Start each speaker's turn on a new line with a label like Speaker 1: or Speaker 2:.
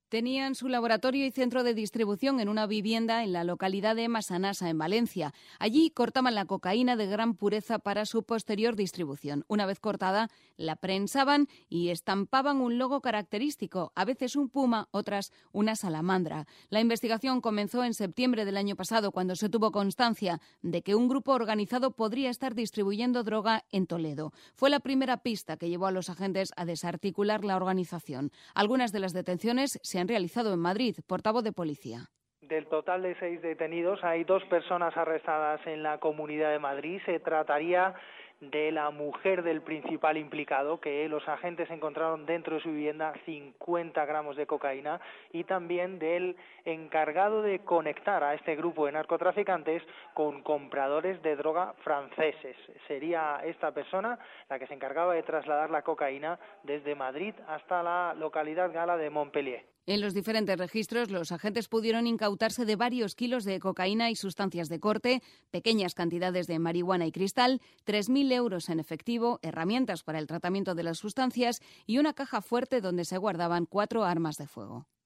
Speaker 1: Tenían su laboratorio y centro de distribución en una vivienda en la localidad de Massanassa, en Valencia. Allí cortaban la cocaína de gran pureza para su posterior distribución. Una vez cortada, la prensaban y estampaban un logo característico, a veces un puma, otras una salamandra. La investigación comenzó en septiembre del año pasado, cuando se tuvo constancia de que un grupo organizado podría estar distribuyendo droga en Toledo. Fue la primera pista que llevó a los agentes a desarticular la organización. Algunas de las detenciones se han realizado en Madrid. Portavoz de Policía.
Speaker 2: Del total de 6 detenidos, hay 2 personas arrestadas en la Comunidad de Madrid. Se trataría de la mujer del principal implicado, que los agentes encontraron dentro de su vivienda 50 gramos de cocaína, y también del encargado de conectar a este grupo de narcotraficantes con compradores de droga franceses. Sería esta persona la que se encargaba de trasladar la cocaína desde Madrid hasta la localidad gala de Montpellier.
Speaker 1: En los diferentes registros, los agentes pudieron incautarse de varios kilos de cocaína y sustancias de corte, pequeñas cantidades de marihuana y cristal, 3.000 euros en efectivo, herramientas para el tratamiento de las sustancias y una caja fuerte donde se guardaban 4 armas de fuego.